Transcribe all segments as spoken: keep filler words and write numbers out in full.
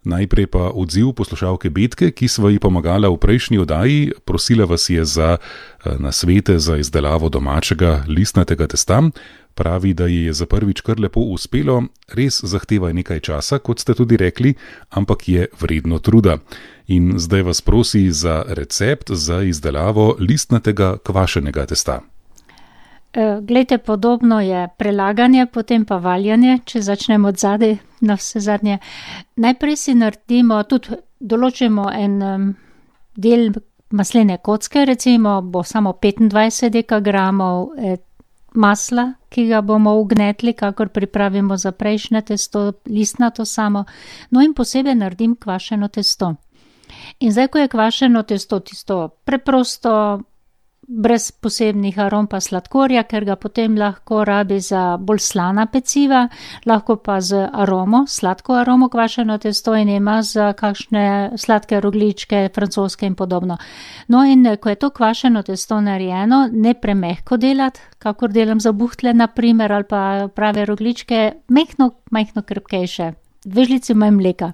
Najprej pa odziv poslušalke Betke, ki sva ji pomagala v prejšnji oddaji. Prosila vas je za nasvete za izdelavo domačega listnatega testa. Pravi, da ji je za prvič kar lepo uspelo. Res zahteva nekaj časa, kot ste tudi rekli, ampak je vredno truda. In zdaj vas prosi za recept za izdelavo listnatega kvašenega testa. Glejte, podobno je prelaganje, potem pa valjanje, če začnemo od zadaj na vse zadnje. Najprej si naredimo, tudi določimo en del maslene kocke, recimo bo samo petindvajset dekagramov masla, ki ga bomo ugnetli, kakor pripravimo za prejšnje testo, listnato samo. No in posebej naredim kvašeno testo. In zdaj, ko je kvašeno testo tisto preprosto, brez posebnih arom pa sladkorja, ker ga potem lahko rabi za bolj slana peciva, lahko pa z aromo, sladko aromo kvašeno testo in ima za kakšne sladke rogljičke, francoske in podobno. No in ko je to kvašeno testo narejeno, ne premehko delati, kakor delam za buhtle na primer, ali pa prave rogljičke, mehno, mehno krepkejše, dve žlici manj mleka.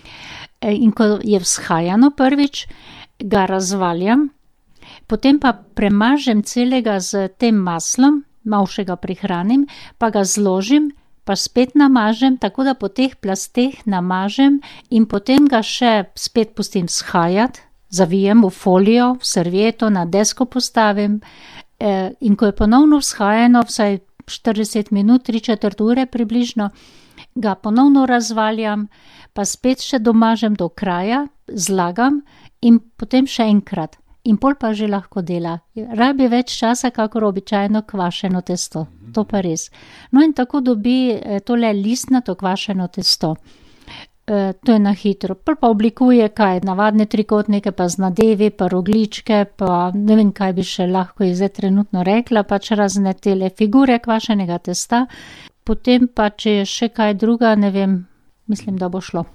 In ko je vzhajano prvič, ga razvaljam, potem pa premažem celega z tem maslom, malo še ga prihranim, pa ga zložim, pa spet namažem, tako da po teh plasteh namažem in potem ga še spet pustim vzhajati, zavijem v folijo, v servieto, na desko postavim in ko je ponovno vzhajano, vsaj štirideset minut, tri četrt ure približno, ga ponovno razvaljam, pa spet še domažem do kraja, zlagam in potem še enkrat. In pol pa že lahko dela. Rabi več časa, kakor običajno kvašeno testo. To pa res. No in tako dobi tole listnato kvašeno testo. E, to je na hitro. Pol pa oblikuje kaj, navadne trikotnike, pa z nadevi, pa rogljičke, pa ne vem, kaj bi še lahko zdaj trenutno rekla, pač razne tele figure kvašenega testa. Potem pa, če je še kaj druga, ne vem, mislim, da bo šlo.